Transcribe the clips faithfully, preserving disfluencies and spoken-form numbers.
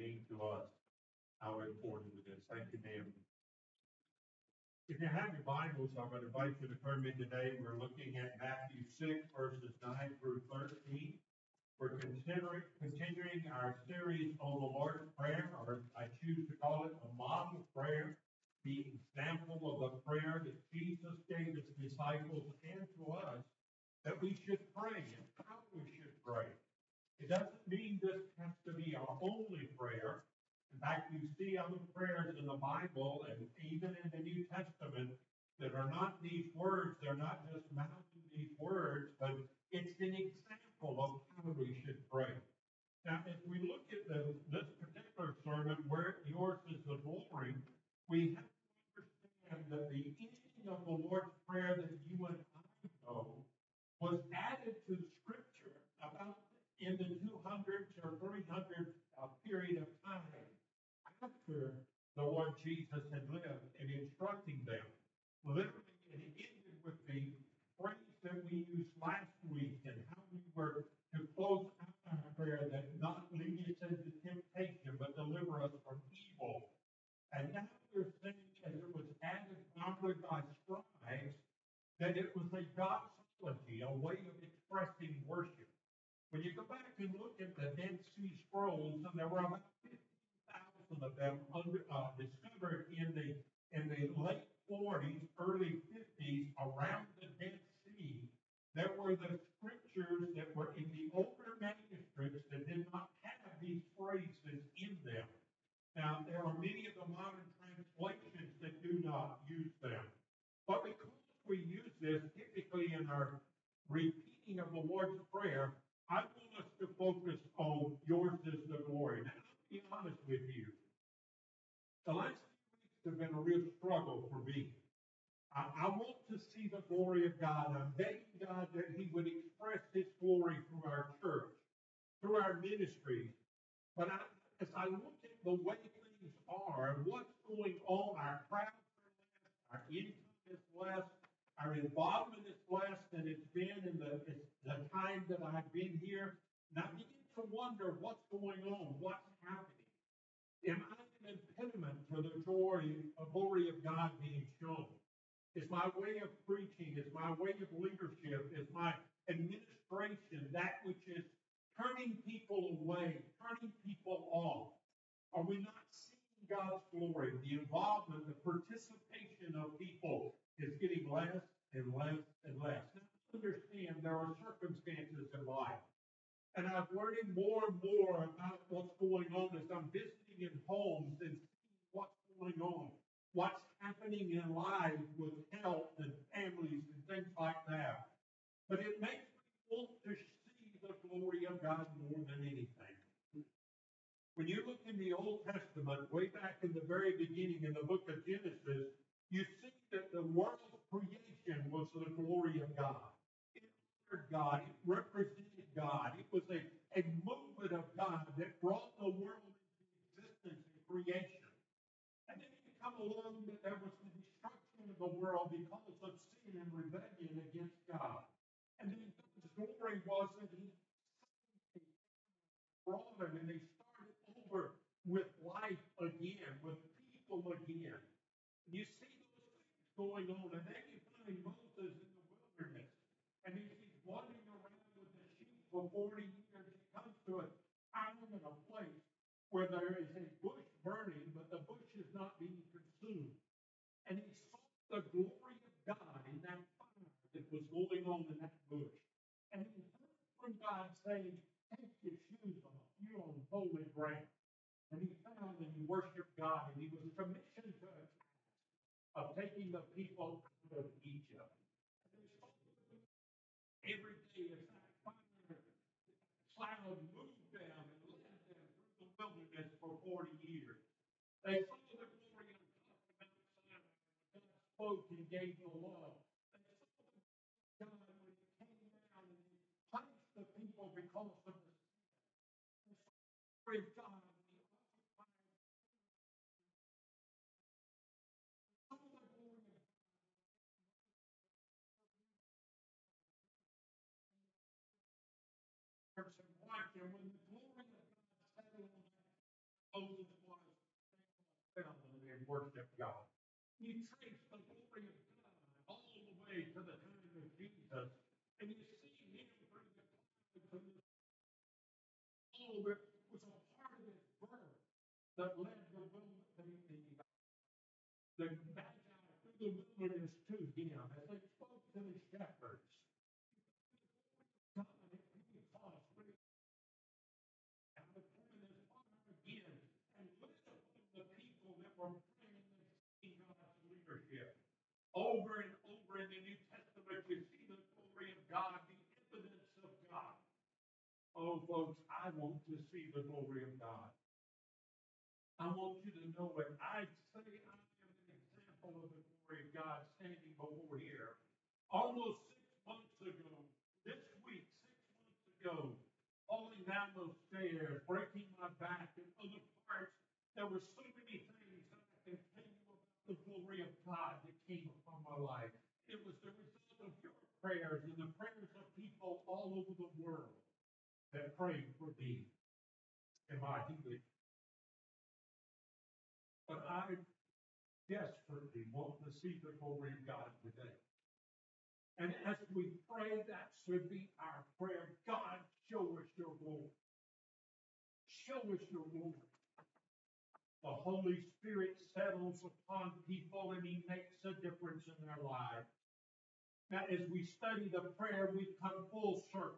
being to us. How important it is. Thank you, ma'am. If you have your Bibles, I'm going to invite you to turn in today. We're looking at Matthew six, verses nine through thirteen. We're considering continuing our series on the Lord's Prayer, or I choose to call it a model prayer, the example of the prayer that Jesus gave his disciples and to us, that we should pray and how we should pray. It doesn't mean this has to be our only prayer. In fact, you see other prayers in the Bible and even in the New Testament that are not these words. They're not just mouthing these words, but it's an example of how we should pray. Now, if we look at the, this particular sermon, where yours is the glory, we have to understand that the ending of the Lord's Prayer that you and I know was added to the Scripture about in the two hundreds or three hundred uh, period of time after the Lord Jesus had lived and instructing them. Literally, it ended with the phrase that we used last week and how we were to close out our prayer, that not lead us into temptation, but deliver us from evil. And now we're saying, as it was added probably by scribes, that it was a doxology, a way of expressing worship. When you go back and look at the Dead Sea Scrolls, and there were about fifteen thousand of them under, uh, discovered in the in the late forties, early fifties, around the Dead Sea, there were the scriptures that were in the older manuscripts that did not have these phrases in them. Now, there are many of the modern translations that do not use them. But because we use this typically in our repeating of the Lord's Prayer, I want us to focus on yours is the glory. Now, I'll be honest with you. The last few weeks have been a real struggle for me. I, I want to see the glory of God. I'm begging God that he would express his glory through our church, through our ministries. But I, as I look at the way things are and what's going on, our crowds are less, our income is less, our involvement is less than it's been in the, the time that I've been here. And I begin to wonder what's going on, what's happening. Am I an impediment to the glory, glory of God being shown? Is my way of preaching, is my way of leadership, is my administration that which is turning people away, turning people off? Are we not seeing God's glory? The involvement, the participation of people is getting less and less and less. Now, understand there are circumstances in life. And I'm learning more and more about what's going on as I'm visiting in homes and seeing what's going on, what's happening in life with health and families and things like that. But it makes me want to see the glory of God more than anything. When you look in the Old Testament, way back in the very beginning in the book of Genesis, you see that the world's creation was the glory of God. It honored God. It represented God. It was a, a movement of God that brought the world into existence and creation. And then you come along that there was the destruction of the world because of sin and rebellion against God. And then God's glory was that he brought them and they started over with life again, with people again. And you see those things going on. And then you find Moses in the wilderness. And he's wandering around with the sheep for forty years. He comes to a time and a place where there is a bush burning, but the bush is not being consumed. And he saw the glory of God in that fire that was going on in that bush. And he heard from God saying, take your shoes off. You're on holy ground. And he found and he worshiped God. And he was commissioned to a task of taking the people out of Egypt. And they saw every day as that fire cloud moved them and led them through the wilderness for forty years. They saw the glory on top of Mount Sinai when God spoke and gave the law. They saw the God when he came down and he punished the people because of the sin. They saw the glory of God when he occupied. They saw the glory of God and watch. And when the glory of God settled on that worship God. You trace the glory of God all the way to the time of Jesus, and you see him through the clouds, and all that was a part of his birth that led the wilderness, the, the, the magi through the wilderness to him as they spoke to the shepherds. God at Pentecost, when he and the permanent fire again, and lit upon the people that were praying and seeking God's leadership. Over and over in the New Testament, you see the glory of God, the evidence of God. Oh, folks, I want to see the glory of God. I want you to know it. I say I am an example of the glory of God standing before here. Almost six months ago, this week, six months ago, falling down those stairs, breaking my back and other parts, there were so many things that I can tell you about the glory of God that came upon my life. It was the result of your prayers and the prayers of people all over the world that prayed for me and my healing. But I desperately want to see the glory of God today. And as we pray, that should be our prayer. God, show us your glory. Show us your glory. The Holy Spirit settles upon people and he makes a difference in their lives. Now, as we study the prayer, we've come full circle.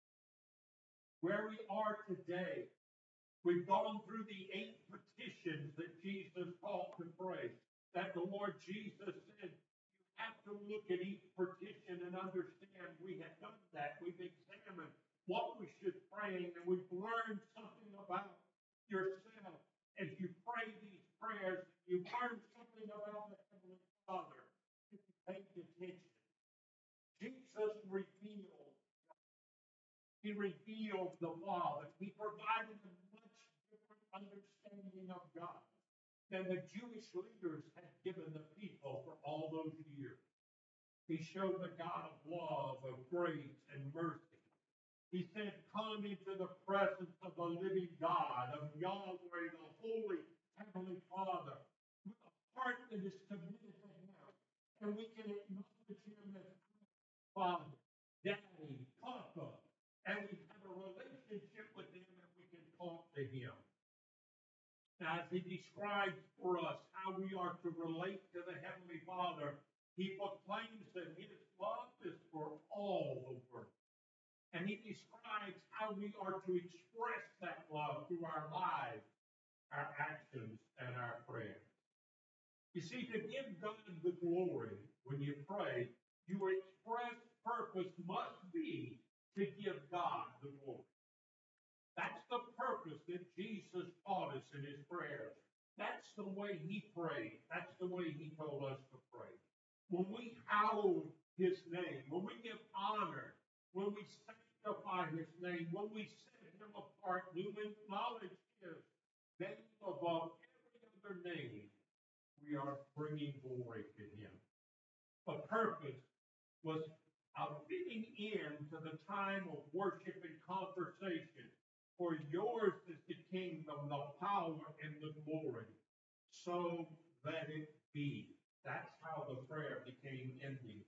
Where we are today, we've gone through the eight petitions that Jesus taught to pray. That the Lord Jesus said, you have to look at each petition and understand we have done that. We've examined what we should pray, and we've learned something about yourself. As you pray these prayers, you learn something about the Heavenly Father. If you pay attention, Jesus revealed. He revealed the Father. He provided a much different understanding of God than the Jewish leaders had given the people for all those years. He showed the God of love, of grace, and mercy. He said, come into the presence of the living God, of Yahweh, the Holy Heavenly Father, with a heart that is committed to him. And we can acknowledge him as Father, Daddy, Papa, and we have a relationship with him and we can talk to him. Now, as he describes for us how we are to relate to the Heavenly Father, he proclaims that his love is for all the world. And he describes how we are to express that love through our lives, our actions, and our prayers. You see, to give God the glory when you pray, your express purpose must be to give God the glory. That's the purpose that Jesus taught us in his prayers. That's the way he prayed. That's the way he told us to pray. When we hallow his name, when we give honor, when we sanctify his name, when we set him apart, we acknowledge his name above every other name, we are bringing glory to him. The purpose was a fitting end to the time of worship and conversation. For yours is the kingdom, the power, and the glory. So let it be. That's how the prayer became ending.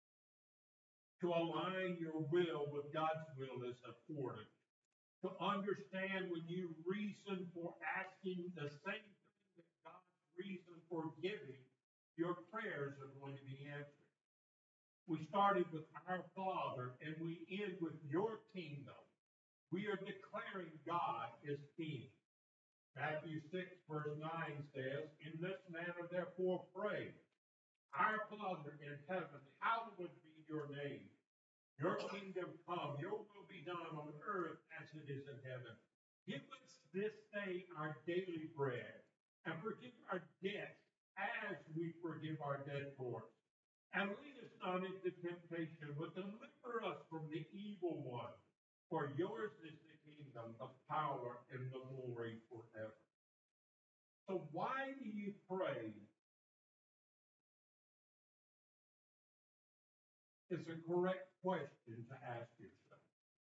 To align your will with God's will is important. To understand when you reason for asking the same thing that God's reason for giving, your prayers are going to be answered. We started with our Father and we end with your kingdom. We are declaring God is King. Matthew six verse nine says, in this manner therefore pray, our Father in heaven, hallowed be your name. Your kingdom come, your will be done on earth as it is in heaven. Give us this day our daily bread, and forgive our debts as we forgive our debtors. And lead us not into temptation, but deliver us from the evil one. For yours is the kingdom, the power, and the glory forever. So why do you pray? Is a correct question to ask yourself.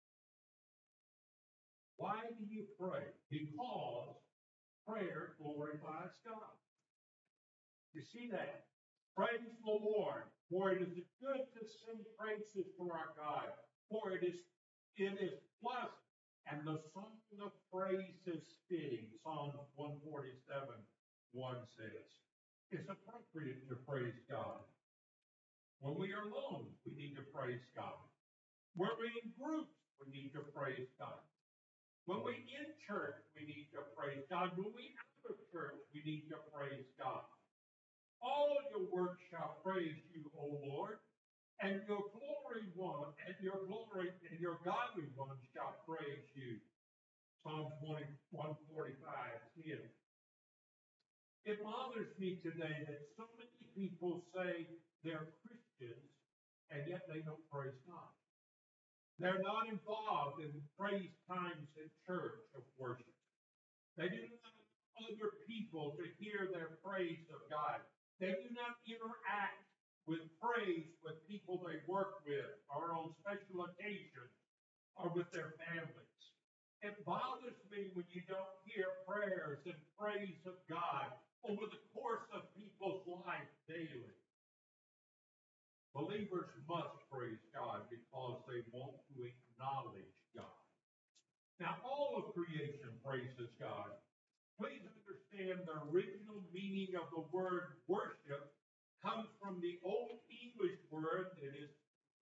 Why do you pray? Because prayer glorifies God. You see that? Praise the Lord, for it is good to sing praises to our God, for it is it is pleasant, and the song of praise is fitting. Psalm one forty-seven, one says. It's appropriate to praise God. When we are alone, we need to praise God. When we're in groups, we need to praise God. When we're in church, we need to praise God. When we're out of church, we need to praise God. All your works shall praise you, O Lord, and your glory one, and your glory and your godly ones shall praise you. Psalm one forty-five, ten. It bothers me today that so many people say they're Christians, and yet they don't praise God. They're not involved in praise times in church of worship. They do not allow other people to hear their praise of God. They do not interact with praise with people they work with or on special occasions or with their families. It bothers me when you don't hear prayers and praise of God over the course of people's life daily. Believers must praise God because they want to acknowledge God. Now, all of creation praises God. Please understand the original meaning of the word worship comes from the Old English word that is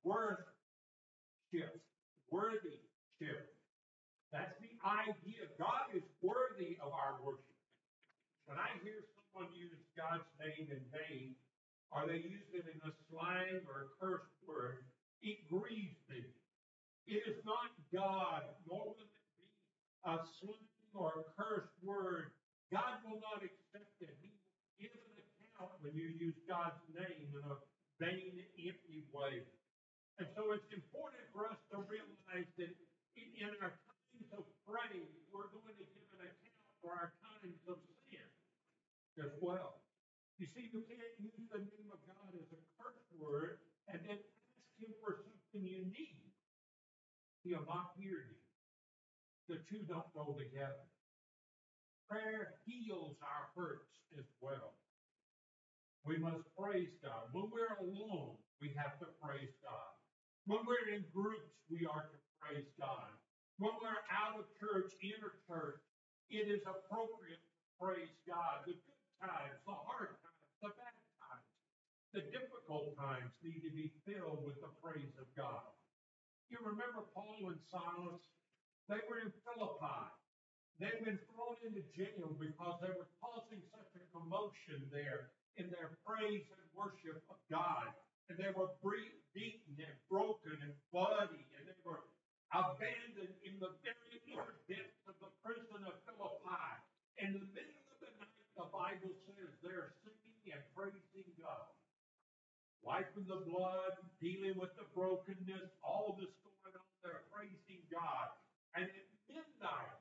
worship, worthy-ship. That's the idea. God is worthy of our worship. When I hear someone use God's name in vain, or they use it in a slang or a curse word, it grieves me. It is not God, nor will it be a slang or a cursed word. God will not accept it. He will give an account when you use God's name in a vain, empty way. And so it's important for us to realize that in, in our times of praise, we're going to give an account for our times of sin as well. You see, you can't use the name of God as a curse word and then ask him for something you need. He'll not hear you. The two don't go together. Prayer heals our hurts as well. We must praise God. When we're alone, we have to praise God. When we're in groups, we are to praise God. When we're out of church, inner church, it is appropriate to praise God. The good times, the hard times, the bad times, the difficult times need to be filled with the praise of God. You remember Paul and Silas? They were in Philippi. They'd been thrown into jail because they were causing such a commotion there in their praise and worship of God. And they were beaten and broken and bloody, and they were abandoned in the very inner depths of the prison of Philippi. In the middle of the night, the Bible says they're singing and praising God. Wiping the blood, dealing with the brokenness, all this going on, they're praising God. And at midnight,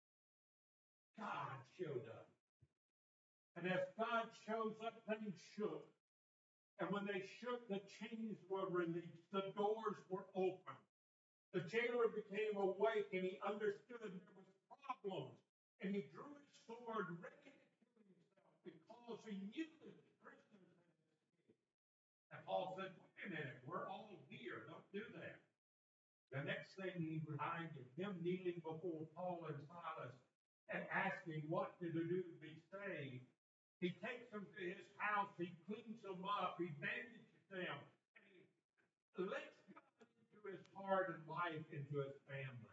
God showed up. And as God shows up, things shook. And when they shook, the chains were released. The doors were open. The jailer became awake, and he understood there was problems. And he drew his sword, ready to kill himself, because he knew that the prisoners had escaped. And Paul said, wait a minute, we're all here. Don't do that. The next thing he reminded him kneeling before Paul and Silas and asking what to do to be saved. He takes them to his house, he cleans them up, he bandages them, and he lets God into his heart and life, into his family.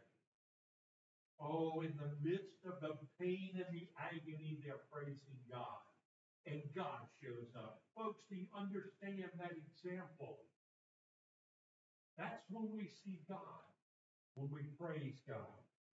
Oh, in the midst of the pain and the agony, they're praising God. And God shows up. Folks, do you understand that example? That's when we see God, when we praise God.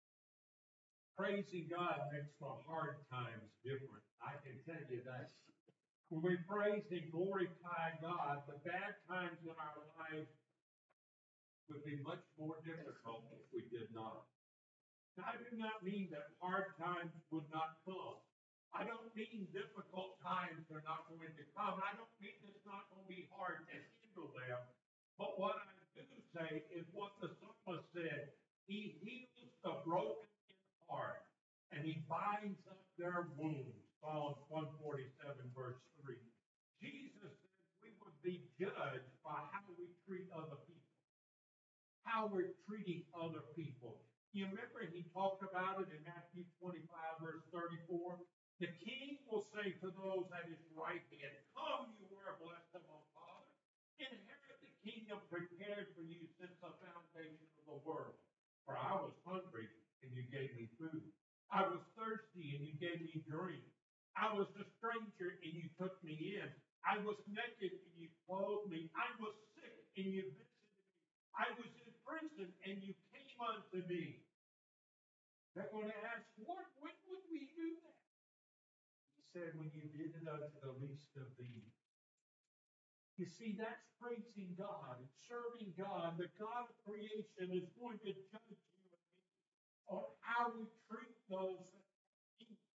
Praising God makes the hard times different. I can tell you that. When we praise and glorify God, the bad times in our life would be much more difficult if we did not. Now, I do not mean that hard times would not come. I don't mean difficult times are not going to come. I don't mean it's not going to be hard to handle them. But what I do say is what the psalmist said. He heals the broken in heart, and he binds up their wounds. Psalm one forty-seven, verse three. Jesus said we would be judged by how we treat other people, how we're treating other people. You remember he talked about it in Matthew twenty-five, verse thirty-four? The king will say to those at his right hand, "Come, you who are blessed of my Father, inherit the kingdom prepared for you since the foundation of the world. For I was hungry, and you gave me food. I was thirsty, and you gave me drink. I was a stranger, and you took me in. I was naked, and you clothed me. I was sick, and you visited me. I was in prison, and you came unto me." They're going to ask, Lord, when would we do that? He said, when you did it unto the least of these. You see, that's praising God and serving God. The God of creation is going to judge you and me on how we treat those that need us.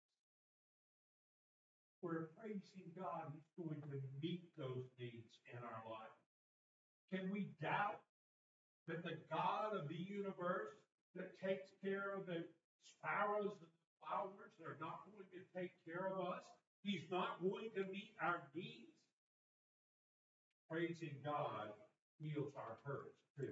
We're praising God. He's going to meet those needs in our life. Can we doubt that the God of the universe that takes care of the sparrows and the flowers are not going to take care of us? He's not going to meet our needs? Praising God heals our hurts too.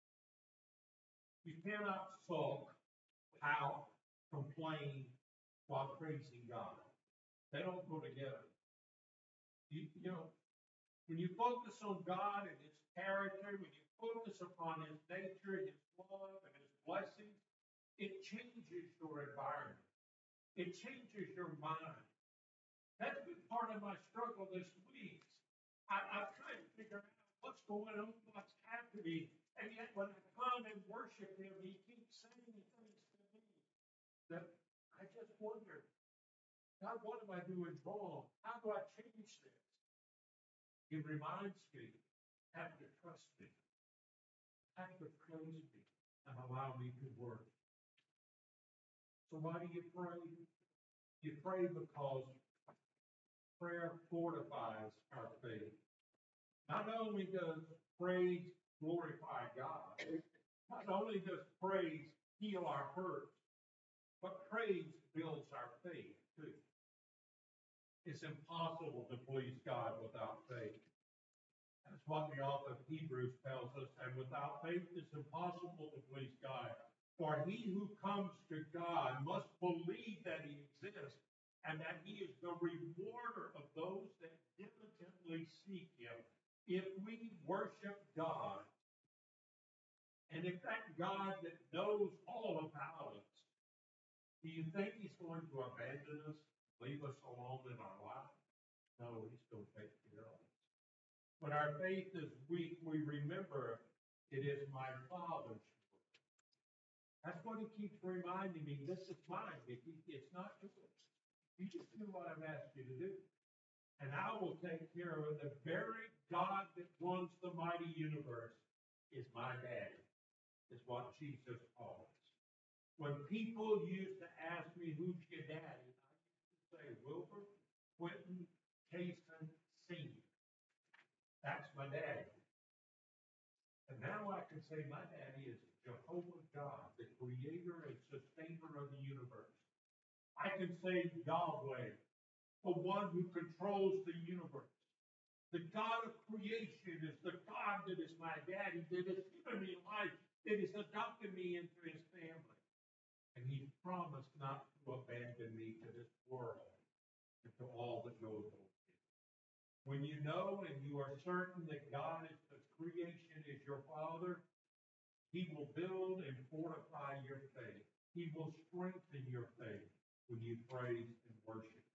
You cannot sulk, pout, complain while praising God. They don't go together. You, you know, when you focus on God and His character, when you focus upon His nature, His love, and His blessings, it changes your environment. It changes your mind. That's been part of my struggle this week. I, I'm trying to figure out what's going on, what's happening. And yet when I come and worship Him, He keeps saying things to me that I just wonder, God, what am I doing wrong? How do I change this? He reminds me, have to trust me, have to praise me, and allow me to work. So why do you pray? You pray because prayer fortifies our faith. Not only does praise glorify God, not only does praise heal our hurts, but praise builds our faith too. It's impossible to please God without faith. That's what the author of Hebrews tells us. And without faith, it's impossible to please God. For he who comes to God must believe that He exists and that He is the rewarder of those that diligently seek Him. If we worship God, and if that God that knows all about us, do you think He's going to abandon us, leave us alone in our life? No, He's going to take care of us. When our faith is weak, we remember it is my Father's work. That's what He keeps reminding me. This is mine, Vicki. It's not yours. You just do what I've asked you to do. And I will take care of it. The very God that runs the mighty universe is my daddy, is what Jesus calls. When people used to ask me, who's your daddy? I used to say, Wilbur, Quentin, Cason, Senior. That's my daddy. And now I can say my daddy is Jehovah God, the creator and sustainer of the universe. I can say Yahweh, the one who controls the universe. The God of creation is the God that is my daddy, that has given me life, that has adopted me into His family. And He promised not to abandon me to this world and to all that goes on. When you know and you are certain that God is the creation is your Father, He will build and fortify your faith. He will strengthen your faith when you praise and worship.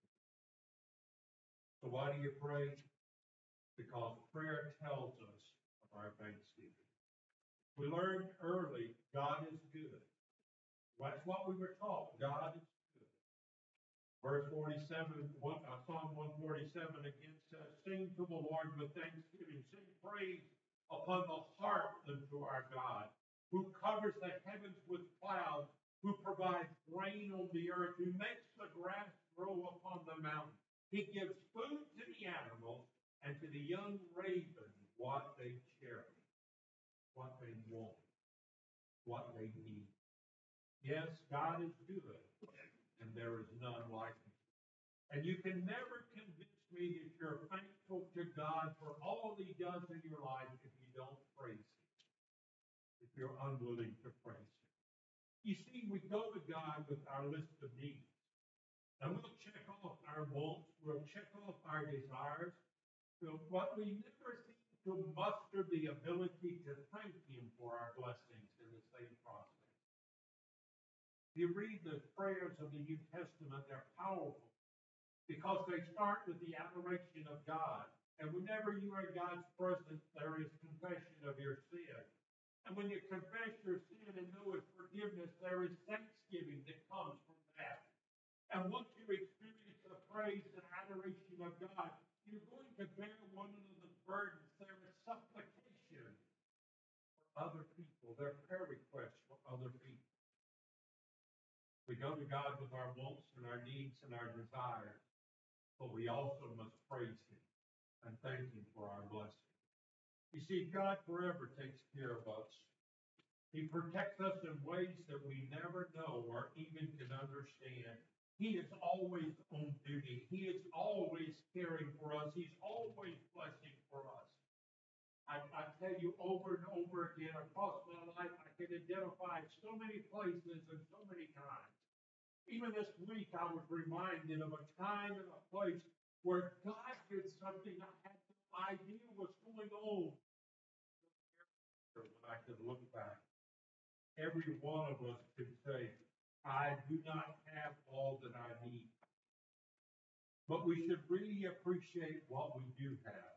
So why do you pray? Because prayer tells us of our thanksgiving. We learned early, God is good. That's what we were taught. God is good. Verse forty-seven, one, uh, Psalm one forty-seven again says, sing to the Lord with thanksgiving. Sing praise upon the harp unto our God, who covers the heavens with clouds, who provides rain on the earth, who makes the grass grow upon the mountain. He gives food to the animals and to the young ravens what they cherish, what they want, what they need. Yes, God is good, and there is none like Him. And you can never convince me that you're thankful to God for all He does in your life if you don't praise Him, if you're unwilling to praise Him. You see, we go to God with our list of needs. And we'll check off our wants, we'll check off our desires, but we never seem to muster the ability to thank Him for our blessings in the same process. You read the prayers of the New Testament, they're powerful because they start with the adoration of God. And whenever you are in God's presence, there is confession of your sin. And when you confess your sin and know His forgiveness, there is thanksgiving that comes from that. And once you experience the praise and adoration of God, you're going to bear one another's burdens. There is supplication for other people. There are prayer requests for other people. We go to God with our wants and our needs and our desires, but we also must praise Him and thank Him for our blessing. You see, God forever takes care of us. He protects us in ways that we never know or even can understand. He is always on duty. He is always caring for us. He's always blessing for us. I, I tell you over and over again across my life, I can identify so many places and so many times. Even this week, I was reminded of a time and a place where God did something I had no idea was going on. When I could look back, every one of us could say, I do not have all that I need. But we should really appreciate what we do have.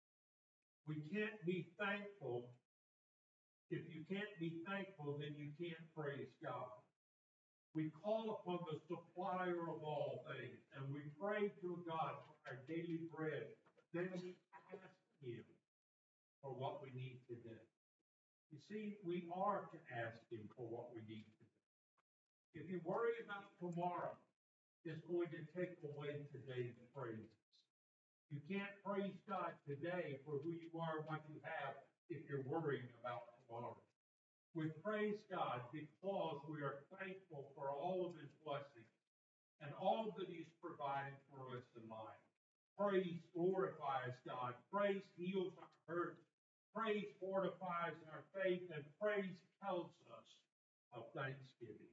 We can't be thankful. If you can't be thankful, then you can't praise God. We call upon the supplier of all things, and we pray to God for our daily bread. Then we ask Him for what we need today. You see, we are to ask Him for what we need today. If you worry about tomorrow, it's going to take away today's praises. You can't praise God today for who you are and what you have if you're worrying about tomorrow. We praise God because we are thankful for all of His blessings and all that He's provided for us in life. Praise glorifies God. Praise heals our hurt. Praise fortifies our faith. And praise tells us of thanksgiving.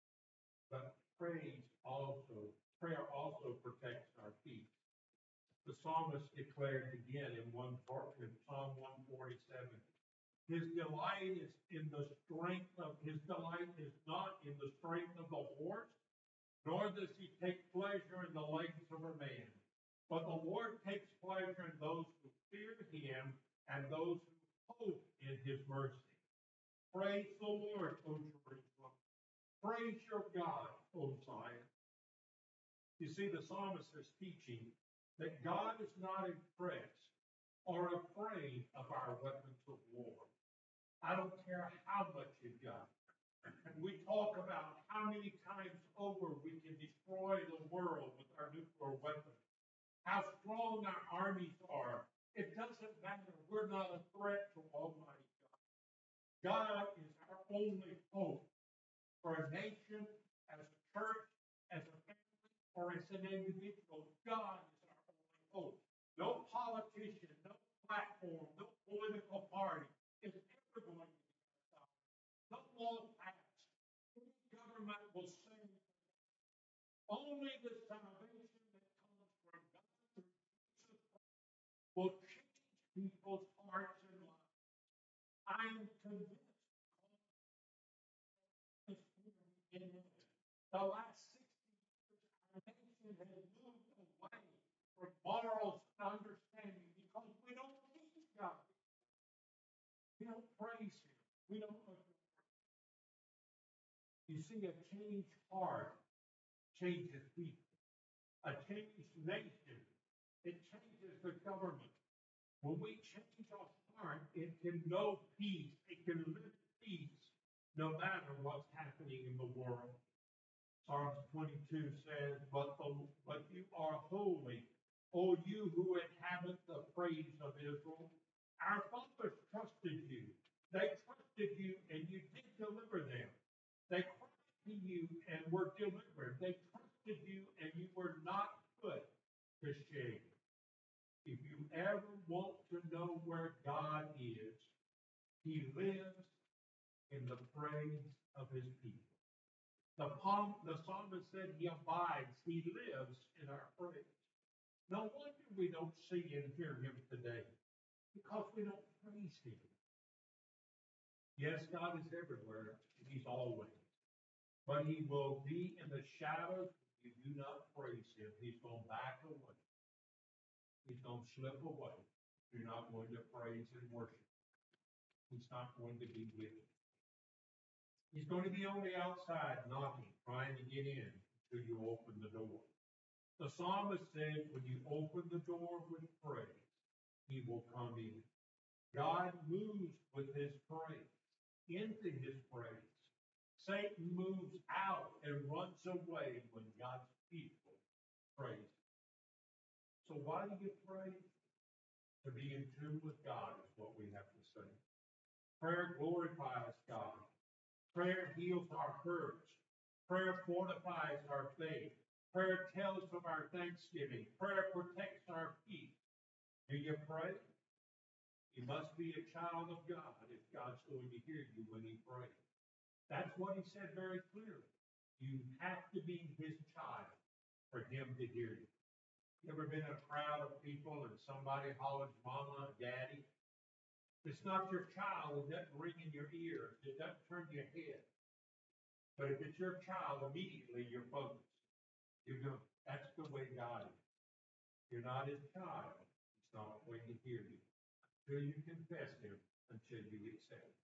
But praise also, prayer also protects our peace. The psalmist declared again in, one, in Psalm one forty-seven, his delight is in the strength of, his delight is not in the strength of the horse, nor does he take pleasure in the legs of a man. But the Lord takes pleasure in those who fear Him and those who hope in His mercy. Praise the Lord, O Jerusalem. Praise your God, O Zion. You see, the psalmist is teaching that God is not impressed or afraid of our weapons of war. I don't care how much you've got. And we talk about how many times over we can destroy the world with our nuclear weapons, how strong our armies are. It doesn't matter. We're not a threat to Almighty God. God is our only hope. For a nation, as a church, as a family, or as an individual, God is our only hope. No politician, no platform, no political party is ever going to be our salvation. No law passed. Any government will save. Only the salvation that comes from God through Jesus Christ will change people's hearts and lives. I am convinced. In the last sixty years, our nation has moved away from morals and understanding because we don't teach God. We don't praise Him. We don't adore Him. You see, a changed heart changes people. A changed nation, it changes the government. When we change our heart, it can know peace. It can live peace no matter what's happening in the world. Psalms twenty-two says, but, the, but you are holy, O you who inhabit the praise of Israel. Our fathers trusted you. They trusted you and you did deliver them. They cried to you and were delivered. They trusted you and you were not put to shame. If you ever want to know where God is, He lives in the praise of His people. The, palm, the psalmist said He abides, He lives in our praise. No wonder we don't see and hear Him today, because we don't praise Him. Yes, God is everywhere, and He's always. But He will be in the shadows if you do not praise Him. He's going to back away. He's going to slip away. You're not going to praise and worship. He's not going to be with you. He's going to be on the outside knocking, trying to get in until you open the door. The psalmist said, when you open the door with praise, He will come in. God moves with His praise, into His praise. Satan moves out and runs away when God's people praise. So why do you pray? To be in tune with God is what we have to say. Prayer glorifies God. Prayer heals our hurts. Prayer fortifies our faith. Prayer tells of our thanksgiving. Prayer protects our peace. Do you pray? You must be a child of God if God's going to hear you when you pray. That's what He said very clearly. You have to be His child for Him to hear you. You ever been in a crowd of people and somebody hollers, Mama, Daddy? It's not your child. It doesn't ring in your ears. It doesn't turn your head. But if it's your child, immediately you're focused. You're going, that's the way God is. You're not His child. He's not going to hear you until you confess Him, until you accept Him.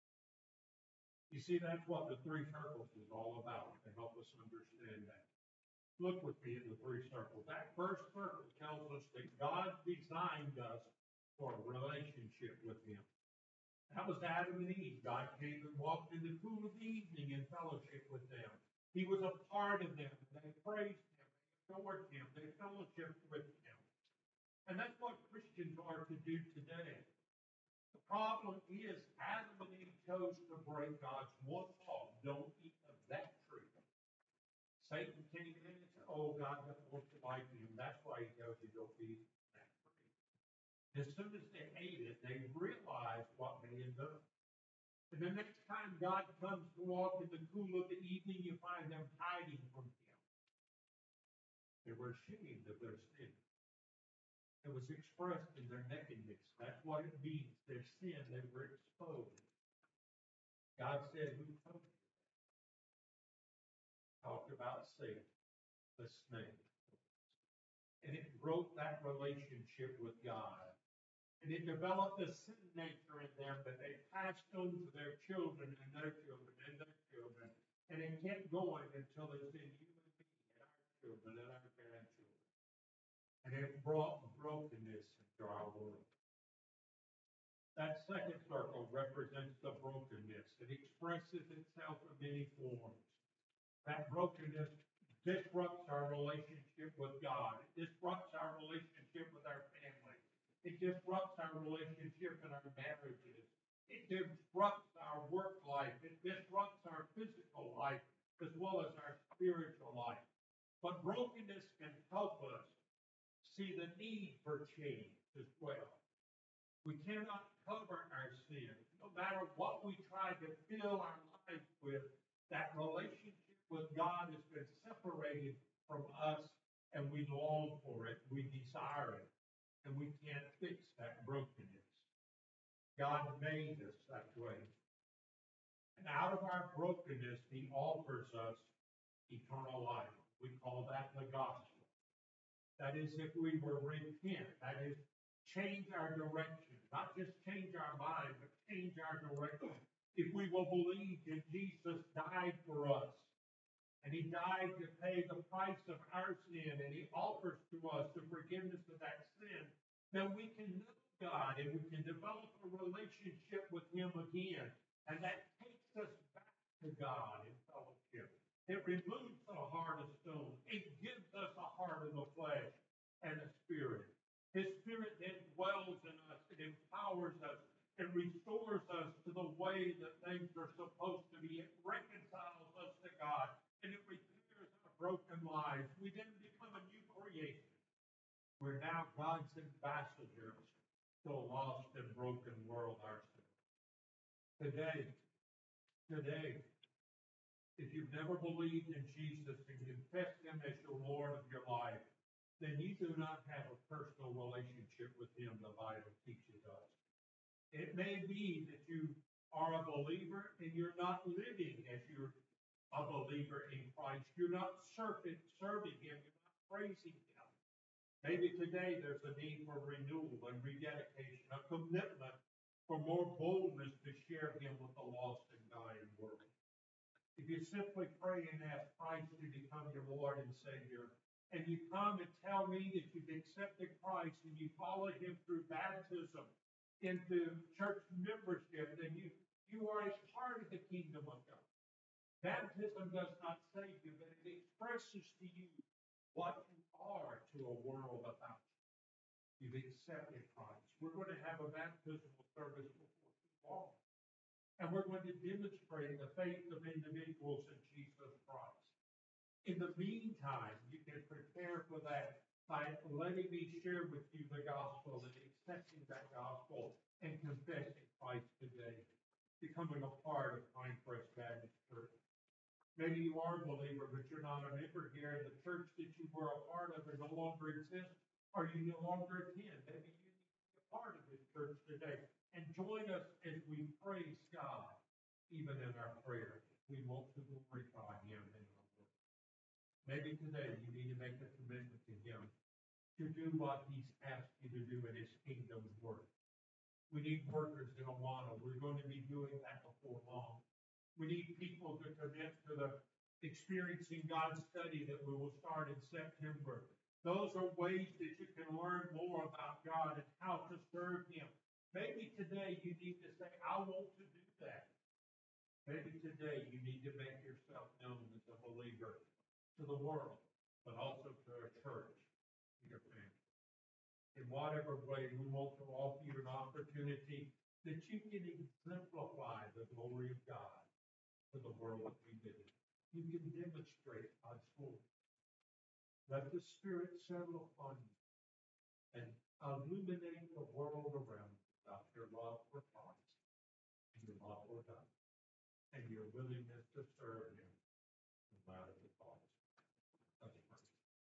You see, that's what the three circles is all about, to help us understand that. Look with me at the three circles. That first circle tells us that God designed us for a relationship with Him. That was Adam and Eve. God came and walked in the cool of the evening in fellowship with them. He was a part of them. They praised Him. They adored Him. They fellowshiped with Him. And that's what Christians are to do today. The problem is Adam and Eve chose to break God's one law. Don't eat of that tree. Satan came in and said, oh, God doesn't want you like you. That's why He tells you don't eat that tree. As soon as they ate it, they realized what they had done. And the next time God comes to walk in the cool of the evening, you find them hiding from Him. They were ashamed of their sin. It was expressed in their nakedness. That's what it means. Their sin, they were exposed. God said, who told you that? Talked about Satan, the snake. And it broke that relationship with God. And it developed a sin nature in them that they passed on to their children and their children and their children. And it kept going until it's in you and me and our children and our grandchildren. And it brought brokenness into our world. That second circle represents the brokenness. It expresses itself in many forms. That brokenness disrupts our relationship with God. It disrupts our relationship with our family. It disrupts our relationship in our marriages. It disrupts our work life. It disrupts our physical life as well as our spiritual life. But brokenness can help us see the need for change as well. We cannot cover our sin. No matter what we try to fill our life with, that relationship with God has been separated from us, and we long for it. We desire it. And we can't fix that brokenness. God made us that way. And out of our brokenness, He offers us eternal life. We call that the gospel. That is, if we were repent, that is, change our direction. Not just change our mind, but change our direction. If we will believe that Jesus died for us, and He died to pay the price of our sin, and He offers to us the forgiveness of that sin, then we can know God and we can develop a relationship with Him again. And that takes us back to God in fellowship. It removes the heart of stone. It gives us a heart of the flesh and a spirit. His Spirit then dwells in us. It empowers us. It restores us to the way that things are supposed to be. It reconciles us to God. And it repairs our broken lives. We then become a new creation. We're now God's ambassadors to a lost and broken world ourselves. Today, today, if you've never believed in Jesus and confessed Him as your Lord of your life, then you do not have a personal relationship with Him, the Bible teaches us. It may be that you are a believer and you're not living as you're a believer in Christ. You're not serving, serving Him. You're not praising Him. Maybe today there's a need for renewal and rededication, a commitment for more boldness to share Him with the lost and dying world. If you simply pray and ask Christ to become your Lord and Savior, and you come and tell me that you've accepted Christ and you follow Him through baptism into church membership, then you, you are a part of the kingdom of God. Baptism does not save you, but it expresses to you what you are to a world about you. You've accepted Christ. We're going to have a baptismal service before too long. And we're going to demonstrate the faith of individuals in Jesus Christ. In the meantime, you can prepare for that by letting me share with you the gospel and accepting that gospel and confessing Christ today, becoming a part of Pinecrest Baptist Church. Maybe you are a believer, but you're not a member here, and the church that you were a part of no longer exists, or you no longer attend. Maybe you need to be a part of this church today. And join us as we praise God, even in our prayers. We want to glorify Him in our work. Maybe today you need to make a commitment to Him to do what He's asked you to do in His kingdom work. We need workers in Awana. We're going to be doing that before long. We need people to commit to the Experiencing God study that we will start in September. Those are ways that you can learn more about God and how to serve Him. Maybe today you need to say, I want to do that. Maybe today you need to make yourself known as a believer to the world, but also to our church, to your family. In whatever way, we want to offer you an opportunity that you can exemplify the glory of God to the world that we live in. You can demonstrate God's glory. Let the Spirit settle upon you and illuminate the world around you about your love for Christ and your love for God and your willingness to serve Him no matter the cost. Let's pray.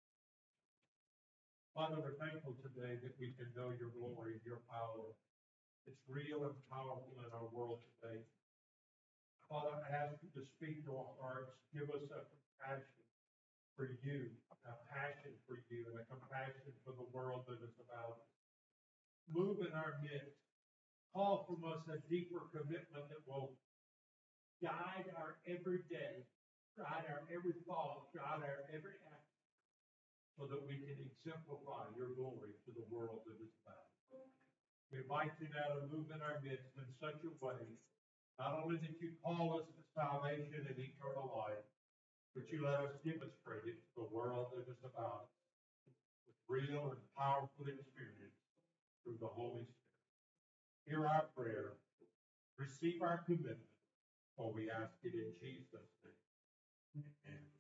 Father, we're thankful today that we can know your glory and your power. It's real and powerful in our world today. Father, I ask you to speak to our hearts. Give us a compassion for you, a passion for you, and a compassion for the world that is about us. Move in our midst. Call from us a deeper commitment that will guide our every day, guide our every thought, guide our every act, so that we can exemplify your glory to the world that is about us. We invite you now to move in our midst in such a way, not only that you call us to salvation and eternal life, but you let us demonstrate it to the world that is about us with real and powerful experience through the Holy Spirit. Hear our prayer. Receive our commitment, for we ask it in Jesus' name. Amen.